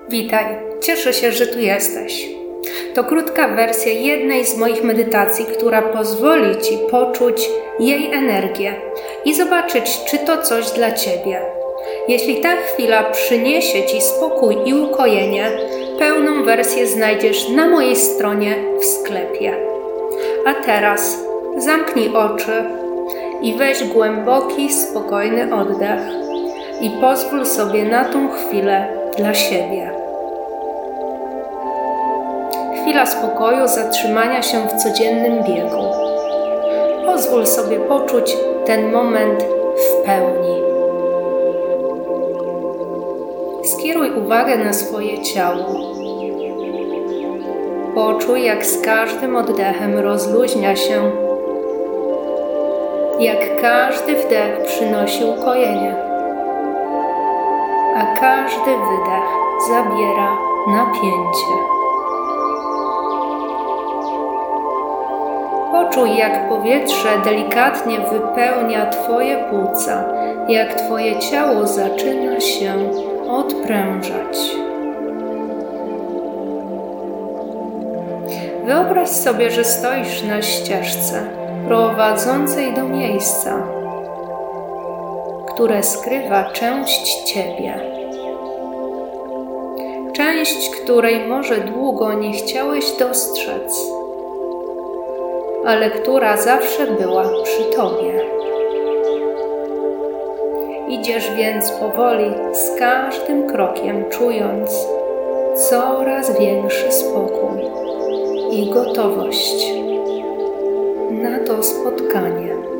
Witaj, cieszę się, że tu jesteś. To krótka wersja jednej z moich medytacji, która pozwoli Ci poczuć jej energię i zobaczyć, czy to coś dla Ciebie. Jeśli ta chwila przyniesie Ci spokój i ukojenie, pełną wersję znajdziesz na mojej stronie w sklepie. A teraz zamknij oczy i weź głęboki, spokojny oddech i pozwól sobie na tą chwilę dla siebie. Chwila spokoju, zatrzymania się w codziennym biegu. Pozwól sobie poczuć ten moment w pełni. Skieruj uwagę na swoje ciało. Poczuj, jak z każdym oddechem rozluźnia się, jak każdy wdech przynosi ukojenie, a każdy wydech zabiera napięcie. Poczuj, jak powietrze delikatnie wypełnia Twoje płuca, jak Twoje ciało zaczyna się odprężać. Wyobraź sobie, że stoisz na ścieżce prowadzącej do miejsca, które skrywa część Ciebie. Część, której może długo nie chciałeś dostrzec, ale która zawsze była przy Tobie. Idziesz więc powoli, z każdym krokiem czując coraz większy spokój i gotowość na to spotkanie.